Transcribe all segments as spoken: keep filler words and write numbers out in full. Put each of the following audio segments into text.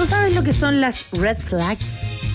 sabes lo que son las red flags?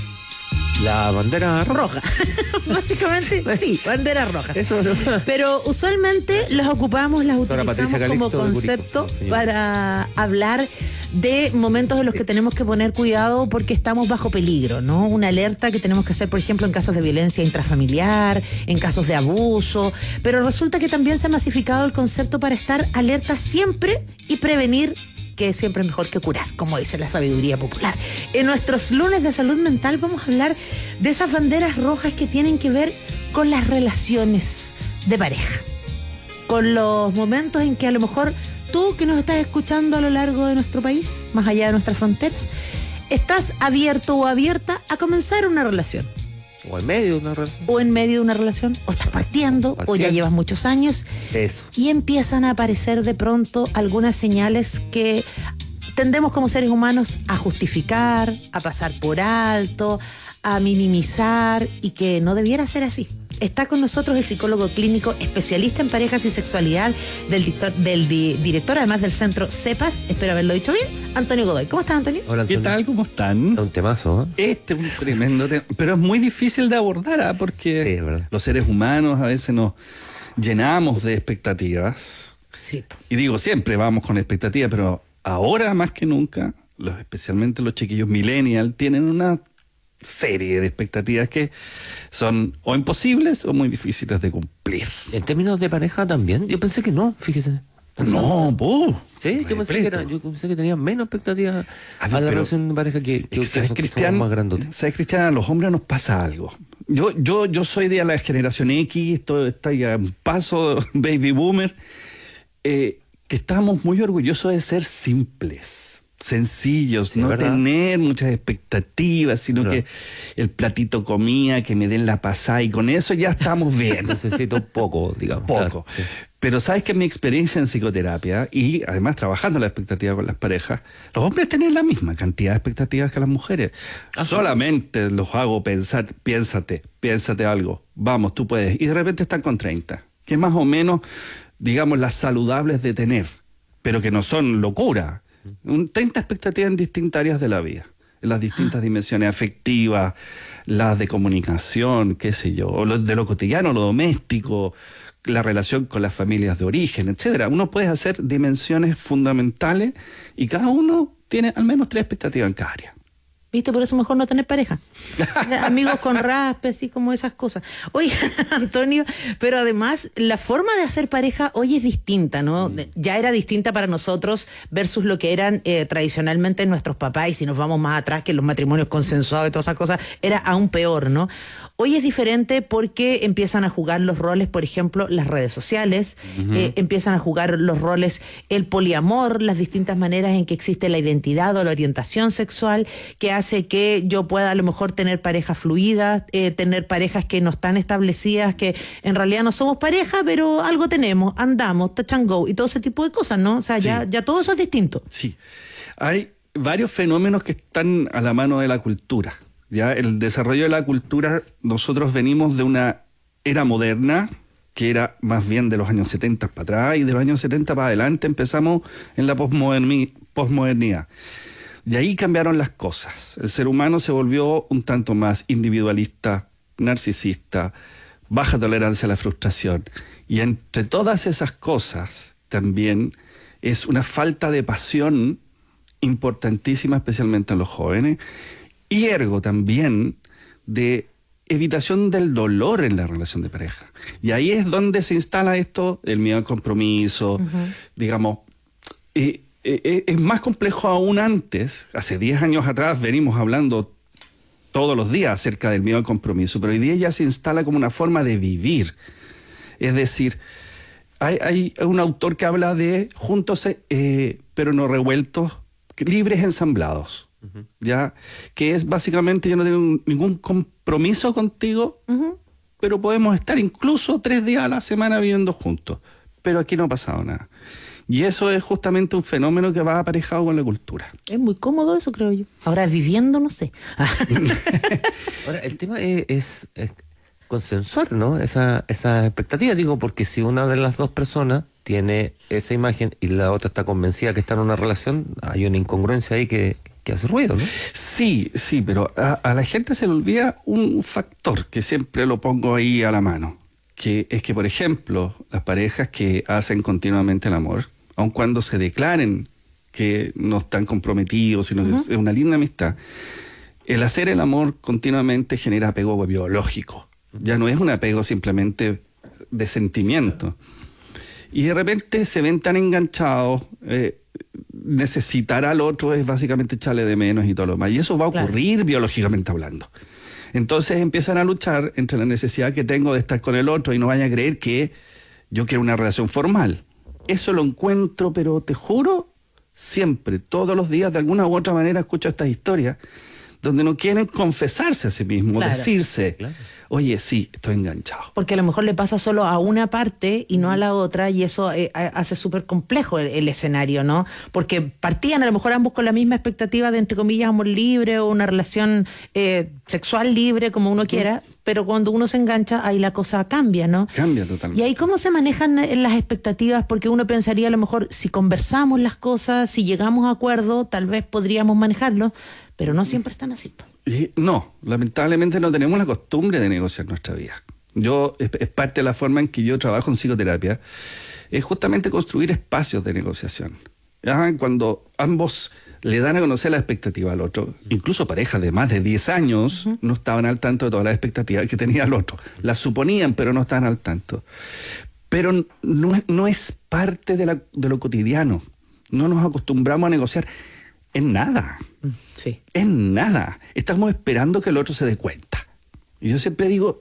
La bandera roja. Básicamente, sí, banderas rojas. Eso no. Pero usualmente las ocupamos, las utilizamos como concepto Curico, para hablar de momentos en los que tenemos que poner cuidado porque estamos bajo peligro, ¿no? Una alerta que tenemos que hacer, por ejemplo, en casos de violencia intrafamiliar, en casos de abuso, pero resulta que también se ha masificado el concepto para estar alerta siempre y prevenir, que siempre es mejor que curar, como dice la sabiduría popular. En nuestros lunes de salud mental vamos a hablar de esas banderas rojas que tienen que ver con las relaciones de pareja, con los momentos en que a lo mejor tú que nos estás escuchando a lo largo de nuestro país, más allá de nuestras fronteras, estás abierto o abierta a comenzar una relación. O en medio de una relación. O en medio de una relación, o estás partiendo, partiendo. o ya llevas muchos años. Eso. Y empiezan a aparecer de pronto algunas señales que tendemos como seres humanos a justificar, a pasar por alto, a minimizar, y que no debiera ser así. Está con nosotros el psicólogo clínico especialista en parejas y sexualidad del, dictor, del di, director además del centro CEPAS, espero haberlo dicho bien, Antonio Godoy. ¿Cómo estás, Antonio? Hola, Antonio. ¿Qué tal? ¿Cómo están? Es un temazo, ¿eh? Este es un tremendo tema, pero es muy difícil de abordar, ¿eh? Porque Sí, es verdad. los seres humanos a veces nos llenamos de expectativas. Sí. Y digo, siempre vamos con expectativas, pero ahora más que nunca, los, especialmente los chiquillos millennial, tienen una serie de expectativas que son o imposibles o muy difíciles de cumplir. En términos de pareja también, yo pensé que no, fíjese. No, pues. Sí, yo pensé, que era, yo pensé que tenía menos expectativas A a, ver, la pero- relación de pareja que, que ¿Sabes, ustedes, que Cristian? somos más grandotes. ¿Sabes, Cristian? A los hombres nos pasa algo. Yo, yo, yo soy de la generación X, esto está ya a un paso, baby boomer, eh, que estamos muy orgullosos de ser simples, sencillos, Sí, no ¿verdad? tener muchas expectativas, sino Claro. que el platito comía, que me den la pasada, y con eso ya estamos bien. Necesito poco, digamos. Poco. Claro, sí. Pero sabes que mi experiencia en psicoterapia y además trabajando la expectativa con las parejas, los hombres tienen la misma cantidad de expectativas que las mujeres. Ah, Solamente los hago pensar, piénsate, piénsate algo, vamos, tú puedes. Y de repente están con treinta, que es más o menos, digamos, las saludables de tener, pero que no son locura. Un treinta expectativas en distintas áreas de la vida, en las distintas dimensiones afectivas, las de comunicación, qué sé yo, o lo- de lo cotidiano, lo doméstico, la relación con las familias de origen, etcétera. Uno puede hacer dimensiones fundamentales y cada uno tiene al menos tres expectativas en cada área. ¿Viste? Por eso mejor no tener pareja. Amigos con raspes y como esas cosas. Oye, Antonio, pero además la forma de hacer pareja hoy es distinta, ¿no? Mm. Ya era distinta para nosotros versus lo que eran eh, tradicionalmente nuestros papás, y si nos vamos más atrás, que los matrimonios consensuados y todas esas cosas, era aún peor, ¿no? Hoy es diferente porque empiezan a jugar los roles, por ejemplo, las redes sociales, uh-huh. eh, empiezan a jugar los roles el poliamor, las distintas maneras en que existe la identidad o la orientación sexual, que hace que yo pueda a lo mejor tener parejas fluidas, eh, tener parejas que no están establecidas, que en realidad no somos pareja, pero algo tenemos, andamos, touch and go y todo ese tipo de cosas, ¿no? O sea, Sí. ya, ya todo eso es distinto. Sí. Hay varios fenómenos que están a la mano de la cultura. Ya el desarrollo de la cultura, nosotros venimos de una era moderna, que era más bien de los años setenta para atrás, y de los años setenta para adelante empezamos en la posmoderni- posmodernidad. De ahí cambiaron las cosas. El ser humano se volvió un tanto más individualista, narcisista, baja tolerancia a la frustración. Y entre todas esas cosas también es una falta de pasión importantísima, especialmente en los jóvenes, y ergo también de evitación del dolor en la relación de pareja. Y ahí es donde se instala esto, el miedo al compromiso, uh-huh. digamos, eh, eh, es más complejo aún antes. Hace diez años atrás venimos hablando todos los días acerca del miedo al compromiso, pero hoy día ya se instala como una forma de vivir. Es decir, hay, hay un autor que habla de juntos, eh, pero no revueltos, libres ensamblados. Uh-huh. Ya, que es básicamente yo no tengo ningún compromiso contigo, uh-huh. pero podemos estar incluso tres días a la semana viviendo juntos, pero aquí no ha pasado nada. Y eso es justamente un fenómeno que va aparejado con la cultura. Es muy cómodo eso, creo yo. Ahora viviendo, no sé. Ahora, el tema es, es, es consensuar, ¿no? Esa, esa expectativa, digo, porque si una de las dos personas tiene esa imagen y la otra está convencida que está en una relación, hay una incongruencia ahí que, que hace ruido, ¿no? Sí, sí, pero a, a la gente se le olvida un factor que siempre lo pongo ahí a la mano, que es que, por ejemplo, las parejas que hacen continuamente el amor, aun cuando se declaren que no están comprometidos, sino uh-huh. que es una linda amistad, el hacer el amor continuamente genera apego biológico. Ya no es un apego simplemente de sentimiento. Y de repente se ven tan enganchados, eh, necesitar al otro es básicamente echarle de menos y todo lo demás. Y eso va a ocurrir claro. biológicamente hablando. Entonces empiezan a luchar entre la necesidad que tengo de estar con el otro y no vayan a creer que yo quiero una relación formal. Eso lo encuentro, pero te juro, siempre, todos los días, de alguna u otra manera escucho estas historias donde no quieren confesarse a sí mismos, claro. decirse, claro. oye, sí, estoy enganchado. Porque a lo mejor le pasa solo a una parte y no a la otra, y eso eh, hace súper complejo el, el escenario, ¿no? Porque partían a lo mejor ambos con la misma expectativa de, entre comillas, amor libre o una relación eh, sexual libre, como uno quiera, uh-huh. pero cuando uno se engancha, ahí la cosa cambia, ¿no? Cambia totalmente. Y ahí, ¿cómo se manejan las expectativas? Porque uno pensaría, a lo mejor, si conversamos las cosas, si llegamos a acuerdo, tal vez podríamos manejarlo, pero no siempre están así. Y no, lamentablemente no tenemos la costumbre de negociar nuestra vida. Yo, es, es parte de la forma en que yo trabajo en psicoterapia, es justamente construir espacios de negociación. ¿Ya? Cuando ambos le dan a conocer la expectativa al otro, incluso parejas de más de diez años uh-huh. no estaban al tanto de todas las expectativas que tenía el otro. Las suponían, pero no estaban al tanto. Pero no, no es parte de, la, de lo cotidiano. No nos acostumbramos a negociar en nada. Sí. En nada. Estamos esperando que el otro se dé cuenta. Y yo siempre digo,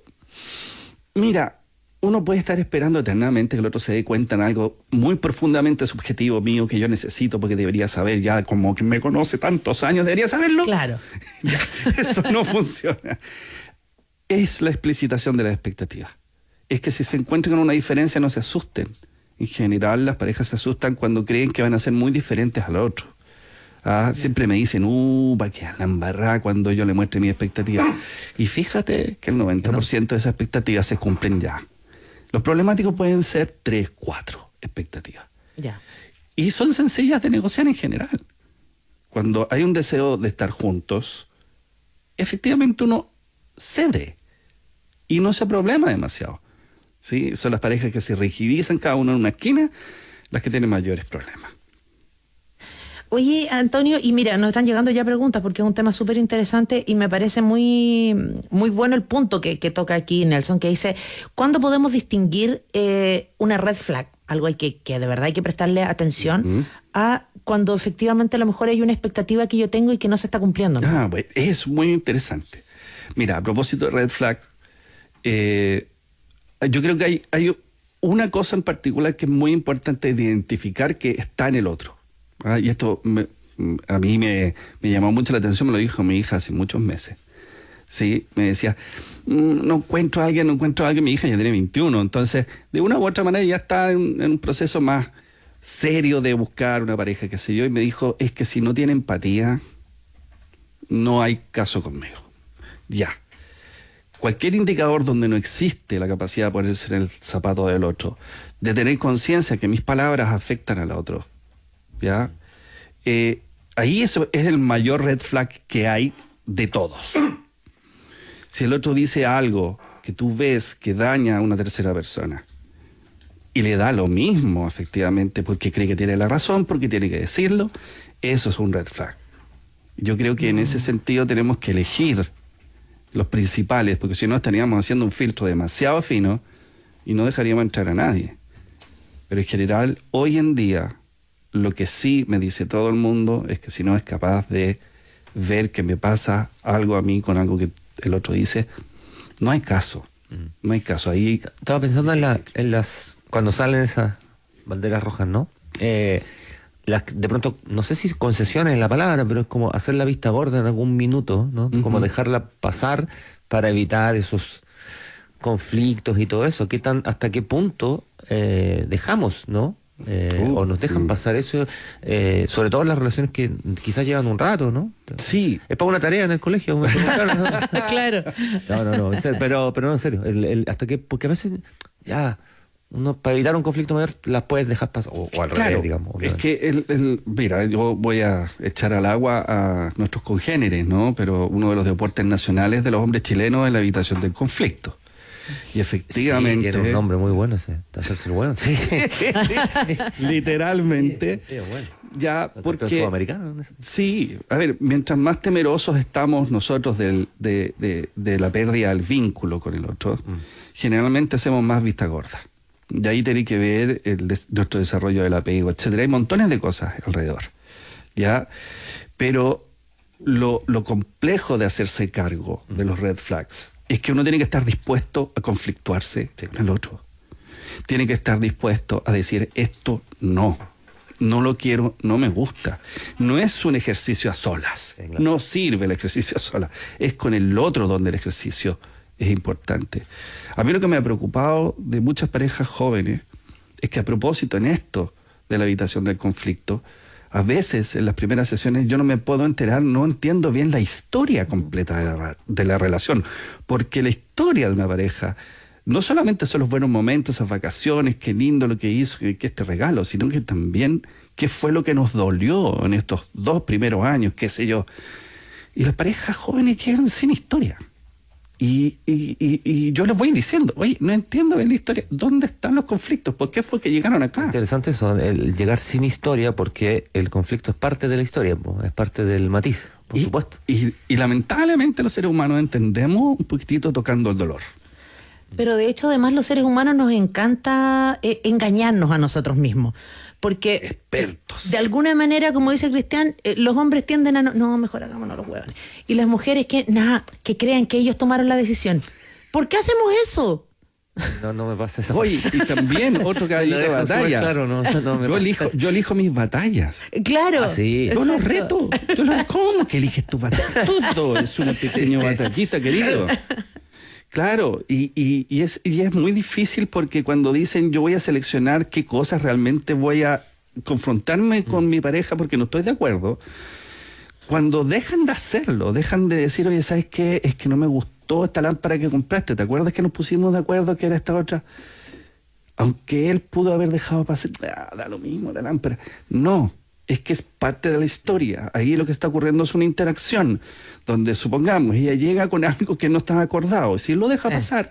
mira, uno puede estar esperando eternamente que el otro se dé cuenta en algo muy profundamente subjetivo mío que yo necesito porque debería saber, ya como que me conoce tantos años, debería saberlo. Claro. Ya, eso no funciona. Es la explicitación de las expectativas. Es que si se encuentran con una diferencia no se asusten. En general las parejas se asustan cuando creen que van a ser muy diferentes al otro. Ah, siempre me dicen, uh, para que la embarrada cuando yo le muestre mi expectativa. Y fíjate que el noventa por ciento de esas expectativas se cumplen ya. Los problemáticos pueden ser tres, cuatro expectativas. Ya. Y son sencillas de negociar en general. Cuando hay un deseo de estar juntos, efectivamente uno cede y no se problema demasiado. ¿Sí? Son las parejas que se rigidizan cada uno en una esquina las que tienen mayores problemas. Oye, Antonio, y mira, nos están llegando ya preguntas porque es un tema súper interesante y me parece muy, muy bueno el punto que, que toca aquí Nelson, que dice, ¿cuándo podemos distinguir eh, una red flag? Algo hay que, que de verdad hay que prestarle atención uh-huh. a cuando efectivamente a lo mejor hay una expectativa que yo tengo y que no se está cumpliendo, ¿no? Ah, bueno, es muy interesante. Mira, a propósito de red flags, eh, yo creo que hay, hay una cosa en particular que es muy importante de identificar que está en el otro. Ah, y esto me, a mí me, me llamó mucho la atención, me lo dijo mi hija hace muchos meses. Sí, me decía, no encuentro a alguien, no encuentro a alguien, mi hija ya tiene veintiuno, entonces de una u otra manera ya está en, en un proceso más serio de buscar una pareja, qué sé yo, y me dijo, es que si no tiene empatía, no hay caso conmigo. Ya. Cualquier indicador donde no existe la capacidad de ponerse en el zapato del otro, de tener conciencia que mis palabras afectan al otro, ¿ya? Eh, ahí eso es el mayor red flag que hay de todos. Si el otro dice algo que tú ves que daña a una tercera persona y le da lo mismo, efectivamente, porque cree que tiene la razón, porque tiene que decirlo, eso es un red flag. Yo creo que en ese sentido tenemos que elegir los principales, porque si no estaríamos haciendo un filtro demasiado fino y no dejaríamos entrar a nadie. Pero en general, hoy en día, lo que sí me dice todo el mundo es que si no es capaz de ver que me pasa algo a mí con algo que el otro dice, no hay caso. No hay caso. Ahí estaba pensando en, la, en las cuando salen esas banderas rojas, ¿no? Eh, las, de pronto, no sé si concesiones es la palabra, pero es como hacer la vista gorda en algún minuto, ¿no? Uh-huh. Como dejarla pasar para evitar esos conflictos y todo eso. ¿Qué tan, hasta qué punto eh, dejamos, ¿no? Eh, uh, o nos dejan uh. pasar eso, eh, sobre todo en las relaciones que quizás llevan un rato, ¿no? Sí. Es para una tarea en el colegio. Claro. No, no, no, en serio, pero, pero no, en serio. El, el, hasta que, porque a veces ya uno para evitar un conflicto mayor las puedes dejar pasar, o, o al Claro, revés, digamos. es obviamente. que, el, el- mira, yo voy a echar al agua a nuestros congéneres, ¿no? Pero uno de los deportes nacionales de los hombres chilenos es la evitación del conflicto. Y efectivamente... Sí, tiene un nombre muy bueno ese, de hacerse el bueno, sí. literalmente, Sí, bueno. ya El campeón porque... sudamericano, ¿no? Sí, a ver, mientras más temerosos estamos nosotros del- de, de- de la pérdida del vínculo con el otro, Mm. generalmente hacemos más vista gorda. Y ahí tiene que ver el des- nuestro desarrollo del apego, etcétera. Hay montones de cosas alrededor, ¿ya? Pero lo, lo complejo de hacerse cargo de los red flags es que uno tiene que estar dispuesto a conflictuarse Sí. con el otro. Tiene que estar dispuesto a decir esto no. No lo quiero, no me gusta. No es un ejercicio a solas. Sí, claro. No sirve el ejercicio a solas. Es con el otro donde el ejercicio es importante. A mí lo que me ha preocupado de muchas parejas jóvenes es que a propósito en esto de la evitación del conflicto, a veces en las primeras sesiones yo no me puedo enterar, no entiendo bien la historia completa de la, de la relación, porque la historia de una pareja no solamente son los buenos momentos, esas vacaciones, qué lindo lo que hizo, qué qué este regalo, sino que también qué fue lo que nos dolió en estos dos primeros años, qué sé yo. Y las parejas jóvenes llegan sin historia. Y, y, y, y yo les voy diciendo, oye, no entiendo bien la historia, ¿dónde están los conflictos? ¿Por qué fue que llegaron acá? Interesante eso, el llegar sin historia, porque el conflicto es parte de la historia, po, es parte del matiz, por y, supuesto. Y, y lamentablemente los seres humanos entendemos un poquitito tocando el dolor. Pero de hecho, además, los seres humanos nos encanta eh, engañarnos a nosotros mismos. Porque Expertos. de alguna manera, como dice Cristian, eh, los hombres tienden a no, no, mejor hagámonos los huevones. Y las mujeres que, nada, que crean que ellos tomaron la decisión. ¿Por qué hacemos eso? No, no me pasa esa Oye, parte. y también otro caballito Lo de dejo súper batalla. claro, no, no me yo, pasa elijo, eso. yo elijo mis batallas. Claro. Ah, sí. Yo los Exacto. reto. Yo los, ¿Cómo que eliges tu batalla? Todo es una pequeña batallita, querido. Claro, y, y, y, es, y es muy difícil porque cuando dicen yo voy a seleccionar qué cosas realmente voy a confrontarme con mi pareja porque no estoy de acuerdo, cuando dejan de hacerlo, dejan de decir, oye, ¿sabes qué? Es que no me gustó esta lámpara que compraste, ¿te acuerdas que nos pusimos de acuerdo que era esta otra? Aunque él pudo haber dejado pasar, ah, da lo mismo la lámpara. No, es que es parte de la historia. Ahí lo que está ocurriendo es una interacción donde, supongamos, ella llega con algo que no estaba acordado. Y si lo deja Eh. pasar,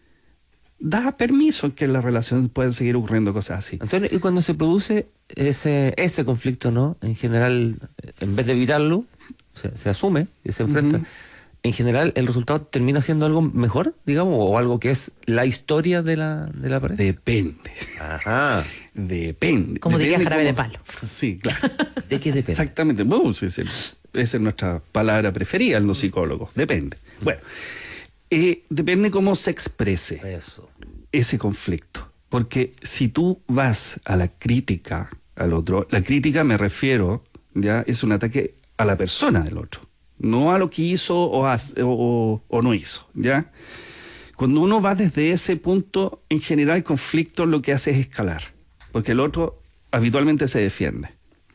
da permiso que en la relación puedan seguir ocurriendo cosas así. Antonio, y cuando se produce ese ese conflicto, ¿no? En general, en vez de evitarlo, se, se asume y se enfrenta. Ujú. En general, ¿el resultado termina siendo algo mejor, digamos, o algo que es la historia de la, de la pareja? Depende. Ajá. Depende. Como diría Depende Jarabe de cómo- Palo. Sí, claro. ¿De qué depende? Exactamente. Bueno, esa es, el- esa es nuestra palabra preferida en los psicólogos. Depende. Bueno, eh, depende cómo se exprese Eso. ese conflicto. Porque si tú vas a la crítica al otro, la crítica me refiero, ya, es un ataque a la persona del otro, no a lo que hizo o, hace- o, o no hizo, ¿ya? Cuando uno va desde ese punto, en general el conflicto lo que hace es escalar, porque el otro habitualmente se defiende.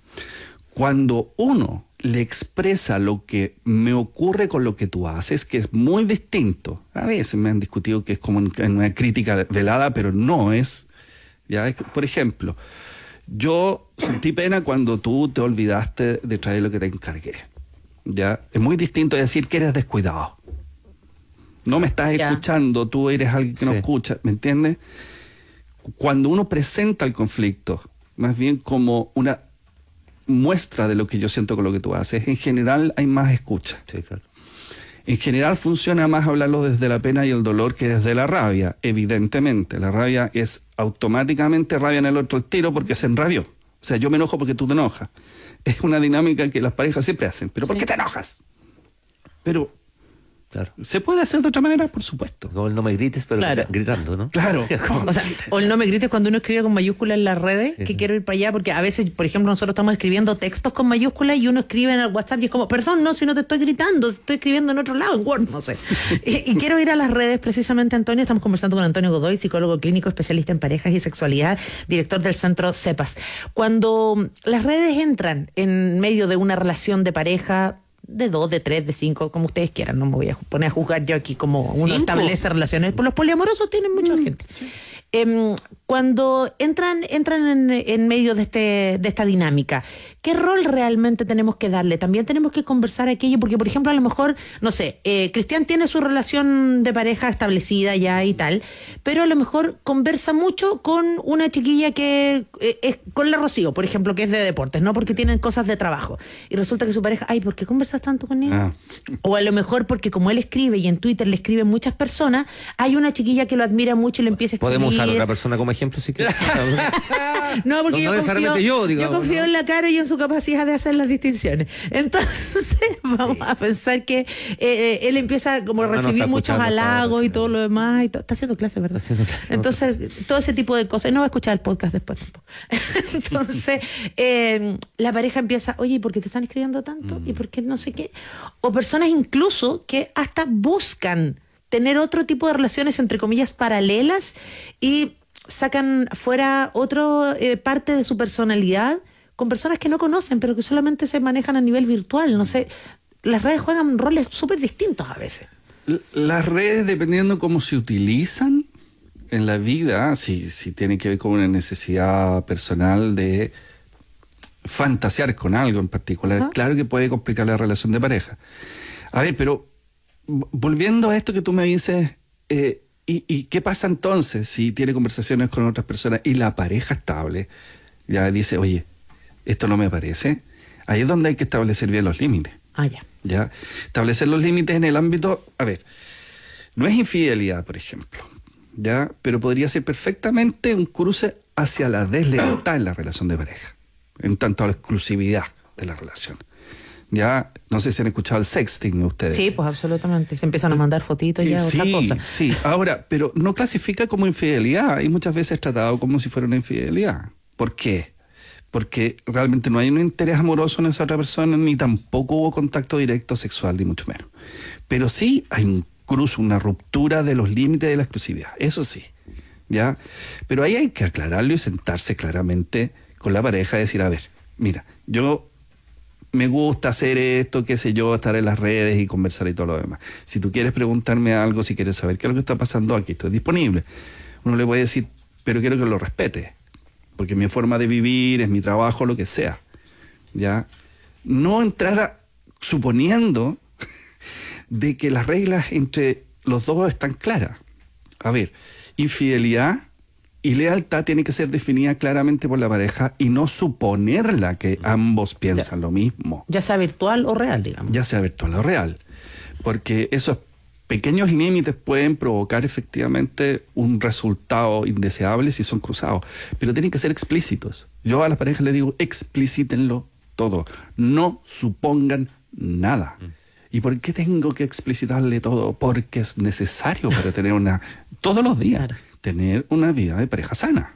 Cuando uno le expresa lo que me ocurre con lo que tú haces, que es muy distinto, a veces me han discutido que es como en- en una crítica velada, pero no es, ¿ya? Es que, por ejemplo, yo sentí pena cuando tú te olvidaste de traer lo que te encargué, ¿ya? Es muy distinto decir que eres descuidado. No me estás Ya. escuchando, tú eres alguien que no Sí. escucha, ¿me entiendes? Cuando uno presenta el conflicto, más bien como una muestra de lo que yo siento con lo que tú haces, en general hay más escucha. Sí, claro. En general funciona más hablarlo desde la pena y el dolor que desde la rabia, evidentemente. La rabia es automáticamente rabia en el otro al tiro porque se enrabió. O sea, yo me enojo porque tú te enojas. Es una dinámica que las parejas siempre hacen. ¿Pero por Sí. qué te enojas? Pero, Claro. ¿se puede hacer de otra manera? Por supuesto. Como el no me grites, pero Claro. grita- gritando, ¿no? Claro. O sea, o el no me grites cuando uno escribe con mayúsculas en las redes, Sí. que quiero ir para allá, porque a veces, por ejemplo, nosotros estamos escribiendo textos con mayúsculas y uno escribe en el WhatsApp y es como, perdón, no, si no te estoy gritando, estoy escribiendo en otro lado, en Word, no sé. y, y quiero ir a las redes precisamente, Antonio, estamos conversando con Antonio Godoy, psicólogo clínico, especialista en parejas y sexualidad, director del centro CEPAS. Cuando las redes entran en medio de una relación de pareja, de dos, de tres, de cinco, como ustedes quieran, no me voy a ju- poner a juzgar yo aquí como uno Cinco. establece relaciones, pues los poliamorosos tienen mucha gente. Eh, cuando entran, entran en, en medio de, este, de esta dinámica, ¿qué rol realmente tenemos que darle? También tenemos que conversar aquello, porque por ejemplo a lo mejor, no sé, eh, Cristian tiene su relación de pareja establecida ya y tal, pero a lo mejor conversa mucho con una chiquilla que eh, es con la Rocío, por ejemplo, que es de deportes, ¿no? Porque tienen cosas de trabajo. Y resulta que su pareja, ay, ¿por qué conversas tanto con ella? Ah. O a lo mejor porque como él escribe y en Twitter le escriben muchas personas, hay una chiquilla que lo admira mucho y le empieza a escribir. Podemos usar a otra persona como ejemplo si quieres. No, porque no, no yo, confío, yo, digamos, yo confío ¿no? en la Caro y en su capacidad de hacer las distinciones. Entonces, vamos sí. a pensar que eh, él empieza como a no, recibir no muchos halagos y todo lo demás. Y to- está haciendo clase, ¿verdad? Está haciendo clase, Entonces, no todo ese tipo de cosas. Y no va a escuchar el podcast después tampoco. Entonces, eh, la pareja empieza, oye, ¿y por qué te están escribiendo tanto? Mm. ¿Y por qué no sé qué? O personas incluso que hasta buscan tener otro tipo de relaciones, entre comillas, paralelas y sacan fuera otra eh, parte de su personalidad con personas que no conocen, pero que solamente se manejan a nivel virtual. No sé, las redes juegan roles súper distintos a veces. Las redes, dependiendo cómo se utilizan en la vida, si, si tiene que ver con una necesidad personal de fantasear con algo en particular, ¿ah? Claro que puede complicar la relación de pareja. A ver, pero volviendo a esto que tú me dices, eh, ¿Y, ¿Y qué pasa entonces si tiene conversaciones con otras personas y la pareja estable ya dice, oye, esto no me parece? Ahí es donde hay que establecer bien los límites. Ah, ya. ¿Ya? Establecer los límites en el ámbito, a ver, no es infidelidad, por ejemplo, ¿ya? Pero podría ser perfectamente un cruce hacia la deslealtad en la relación de pareja, en tanto a la exclusividad de la relación. Ya, no sé si han escuchado el sexting ustedes. Sí, pues absolutamente. Se empiezan a mandar fotitos y ya sí, otra cosa. Sí, ahora, pero no clasifica como infidelidad y muchas veces es tratado como si fuera una infidelidad. ¿Por qué? Porque realmente no hay un interés amoroso en esa otra persona, ni tampoco hubo contacto directo sexual, ni mucho menos. Pero sí hay un cruce, una ruptura de los límites de la exclusividad, eso sí. ¿Ya? Pero ahí hay que aclararlo y sentarse claramente con la pareja y decir, a ver, mira, yo me gusta hacer esto, qué sé yo, estar en las redes y conversar y todo lo demás. Si tú quieres preguntarme algo, si quieres saber qué es lo que está pasando, aquí estoy disponible. Uno le puede decir, pero quiero que lo respete, porque es mi forma de vivir, es mi trabajo, lo que sea. ¿Ya? No entrar a, suponiendo de que las reglas entre los dos están claras. A ver, infidelidad y lealtad tiene que ser definida claramente por la pareja y no suponerla que ambos piensan ya, lo mismo. Ya sea virtual o real, digamos. Ya sea virtual o real. Porque esos pequeños límites pueden provocar efectivamente un resultado indeseable si son cruzados. Pero tienen que ser explícitos. Yo a las parejas les digo, explícitenlo todo. No supongan nada. Mm. ¿Y por qué tengo que explicitarle todo? Porque es necesario para tener una... todos los días. Claro. Tener una vida de pareja sana.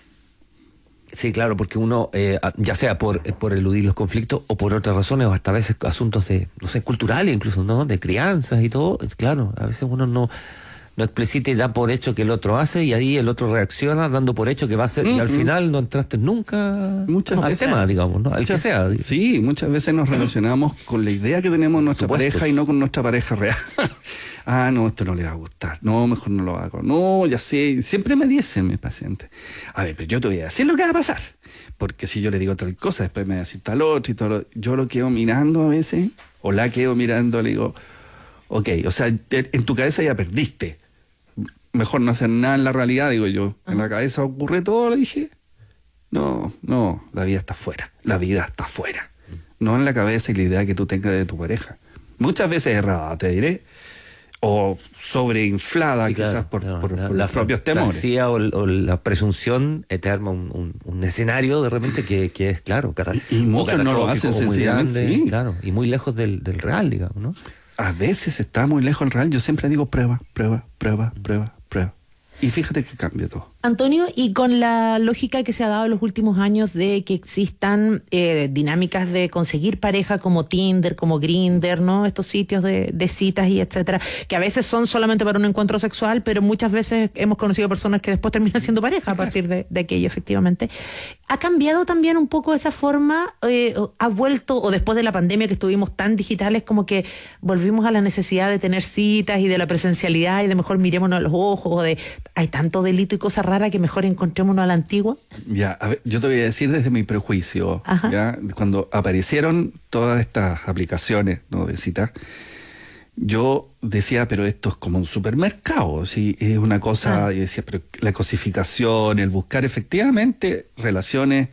Sí, claro, porque uno, eh, ya sea por, por eludir los conflictos o por otras razones, o hasta a veces asuntos de, no sé, culturales incluso, ¿no? De crianzas y todo, claro, a veces uno no, no explicita y da por hecho que el otro hace y ahí el otro reacciona dando por hecho que va a hacer, mm-hmm. y al final no entraste nunca muchas al veces, tema, digamos, ¿no? Al muchas, que sea. Sí, muchas veces nos relacionamos con la idea que tenemos de nuestra Supuestos. pareja y no con nuestra pareja real. Ah, no, esto no le va a gustar. No, mejor no lo hago. No, ya sé. Siempre me dicen mis pacientes, a ver, pero yo te voy a decir lo que va a pasar. Porque si yo le digo tal cosa, después me va a decir tal otra y todo. Lo... Yo lo quedo mirando a veces, o la quedo mirando, le digo, ok, o sea, en tu cabeza ya perdiste. Mejor no hacer nada en la realidad, digo yo. En la cabeza ocurre todo, le dije. No, no, la vida está afuera. La vida está afuera. No en la cabeza y la idea que tú tengas de tu pareja. Muchas veces errada, te diré. O sobreinflada, sí, quizás claro, por, no, por, la, por los propios temores. O, o la presunción te arma un, un, un escenario de repente que, que es, claro, catal- y, y muchos no lo hacen sencillamente, grande, sí. Claro, y muy lejos del, del real, digamos, ¿no? A veces está muy lejos del real. Yo siempre digo prueba, prueba, prueba, prueba, prueba. Y fíjate que cambia todo. Antonio, y con la lógica que se ha dado en los últimos años de que existan eh, dinámicas de conseguir pareja como Tinder, como Grindr, ¿no? Estos sitios de, de citas y etcétera, que a veces son solamente para un encuentro sexual, pero muchas veces hemos conocido personas que después terminan siendo pareja a partir de, de aquello, efectivamente. ¿Ha cambiado también un poco esa forma? Eh, ¿Ha vuelto, o después de la pandemia que estuvimos tan digitales, como que volvimos a la necesidad de tener citas y de la presencialidad y de mejor mirémonos a los ojos, o de hay tanto delito y cosas raras rara que mejor encontrémonos a la antigua? Ya, a ver, yo te voy a decir desde mi prejuicio, ¿ya? Cuando aparecieron todas estas aplicaciones, ¿no?, de citas, yo decía, pero esto es como un supermercado, ¿sí? Es una cosa, ah. yo decía, pero la cosificación, el buscar efectivamente relaciones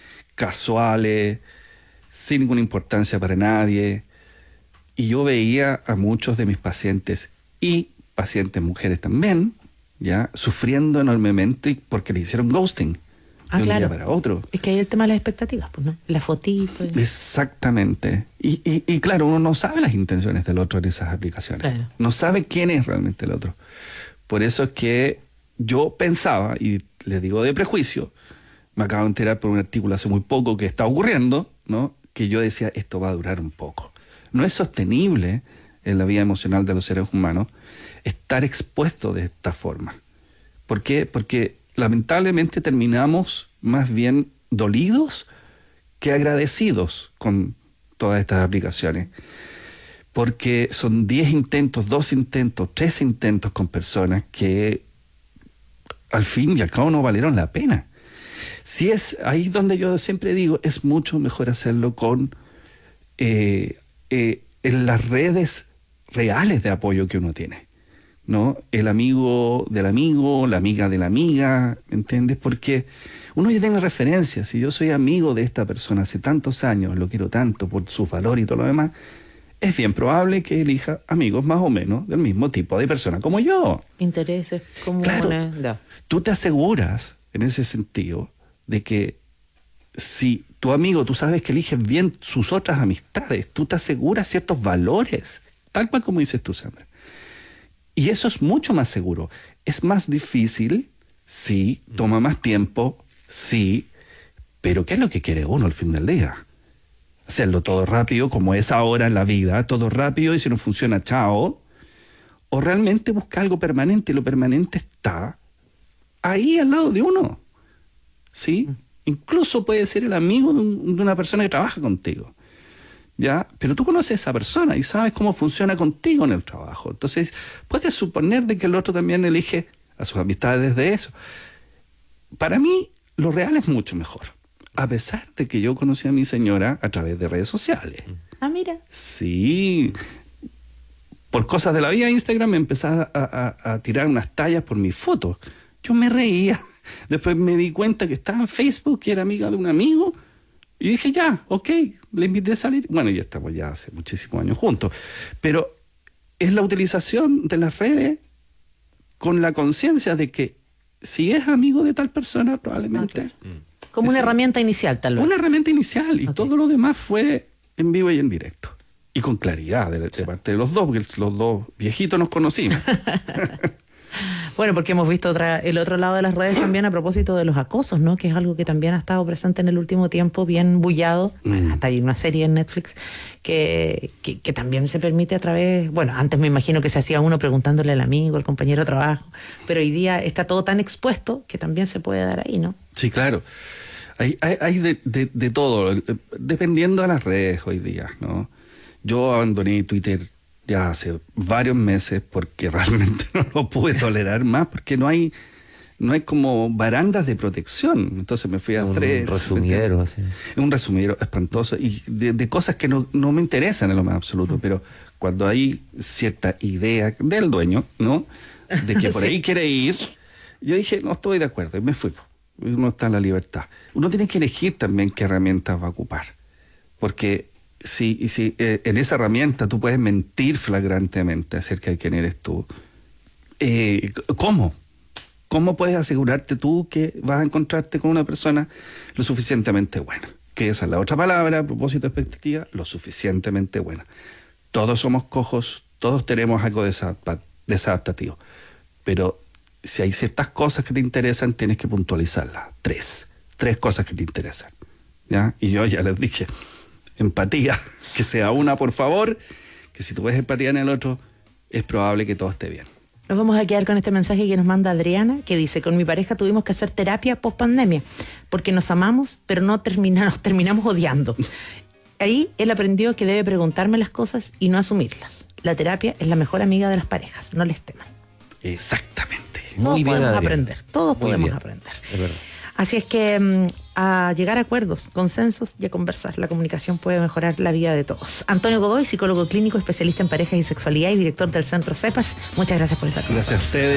casuales, sin ninguna importancia para nadie. Y yo veía a muchos de mis pacientes y pacientes mujeres también, ya, sufriendo enormemente porque le hicieron ghosting. Ah, de un claro. día para otro. Es que hay el tema de las expectativas, pues, ¿no? La fotito. Y... Exactamente. Y, y, y claro, uno no sabe las intenciones del otro en esas aplicaciones. Claro. No sabe quién es realmente el otro. Por eso es que yo pensaba, y les digo de prejuicio, me acabo de enterar por un artículo hace muy poco que está ocurriendo, ¿no?, que yo decía, esto va a durar un poco. No es sostenible en la vida emocional de los seres humanos estar expuesto de esta forma. ¿Por qué? Porque lamentablemente terminamos más bien dolidos que agradecidos con todas estas aplicaciones. Porque son diez intentos, dos intentos, tres intentos con personas que al fin y al cabo no valieron la pena. Si es ahí donde yo siempre digo, es mucho mejor hacerlo con eh, eh, en las redes reales de apoyo que uno tiene, ¿no? El amigo del amigo, la amiga de la amiga, ¿me entiendes? Porque uno ya tiene referencias. Si yo soy amigo de esta persona hace tantos años, lo quiero tanto por su valor y todo lo demás, es bien probable que elija amigos más o menos del mismo tipo de persona como yo. Intereses comunes. Claro, no. Tú te aseguras, en ese sentido, de que si tu amigo, tú sabes que eliges bien sus otras amistades, tú te aseguras ciertos valores, tal cual como dices tú, Sandra. Y eso es mucho más seguro. Es más difícil, sí, toma más tiempo, sí, pero ¿qué es lo que quiere uno al fin del día? Hacerlo todo rápido, como es ahora en la vida, todo rápido, y si no funciona, chao. O realmente busca algo permanente, y lo permanente está ahí al lado de uno, ¿sí? Incluso puede ser el amigo de, un, de una persona que trabaja contigo, ¿ya? Pero tú conoces a esa persona y sabes cómo funciona contigo en el trabajo. Entonces, puedes suponer de que el otro también elige a sus amistades desde eso. Para mí, lo real es mucho mejor. A pesar de que yo conocí a mi señora a través de redes sociales. Ah, mira. Sí. Por cosas de la vida, Instagram me empezaba a, a, a tirar unas tallas por mis fotos. Yo me reía. Después me di cuenta que estaba en Facebook, que era amiga de un amigo. Y dije, ya, ok, le invité a salir. Bueno, ya estamos ya hace muchísimos años juntos. Pero es la utilización de las redes con la conciencia de que si es amigo de tal persona, probablemente... Okay. Como una herramienta inicial, tal vez. Una herramienta inicial. Y okay. todo lo demás fue en vivo y en directo. Y con claridad de, de parte de los dos, porque los dos viejitos nos conocimos. Bueno, porque hemos visto otra, el otro lado de las redes también a propósito de los acosos, ¿no? Que es algo que también ha estado presente en el último tiempo, bien bullado. Mm. Hasta hay una serie en Netflix que, que, que también se permite a través... Bueno, antes me imagino que se hacía uno preguntándole al amigo, al compañero de trabajo, pero hoy día está todo tan expuesto que también se puede dar ahí, ¿no? Sí, claro. Hay, hay, hay de, de, de todo, dependiendo de las redes hoy día, ¿no? Yo abandoné Twitter ya hace varios meses porque realmente no lo pude tolerar más, porque no hay no hay como barandas de protección. Entonces me fui a un tres. resumidero, así. Un resumidero espantoso y de, de cosas que no, no me interesan en lo más absoluto, pero cuando hay cierta idea del dueño, ¿no?, de que por sí. ahí quiere ir, yo dije, no estoy de acuerdo, y me fui. Uno está en la libertad. Uno tiene que elegir también qué herramientas va a ocupar, porque si, si eh, en esa herramienta tú puedes mentir flagrantemente acerca de quién eres tú, eh, ¿cómo? ¿Cómo puedes asegurarte tú que vas a encontrarte con una persona lo suficientemente buena? Que esa es la otra palabra, a propósito de expectativa, lo suficientemente buena. Todos somos cojos, todos tenemos algo desadaptativo, pero si hay ciertas cosas que te interesan, tienes que puntualizarlas. Tres. Tres cosas que te interesan, ¿ya? Y yo ya les dije, empatía, que sea una, por favor, que si tú ves empatía en el otro, es probable que todo esté bien. Nos vamos a quedar con este mensaje que nos manda Adriana, que dice, con mi pareja tuvimos que hacer terapia post pandemia, porque nos amamos, pero no termina, nos terminamos odiando. Ahí él aprendió que debe preguntarme las cosas y no asumirlas. La terapia es la mejor amiga de las parejas, no les teman. Exactamente. Todos Muy bien, podemos Adrián. aprender, todos Muy podemos bien. aprender. Es verdad. Así es que mm, a llegar a acuerdos, consensos y a conversar. La comunicación puede mejorar la vida de todos. Antonio Godoy, psicólogo clínico, especialista en parejas y sexualidad y director del Centro CEPAS. Muchas gracias por estar con Gracias a nosotros. ustedes.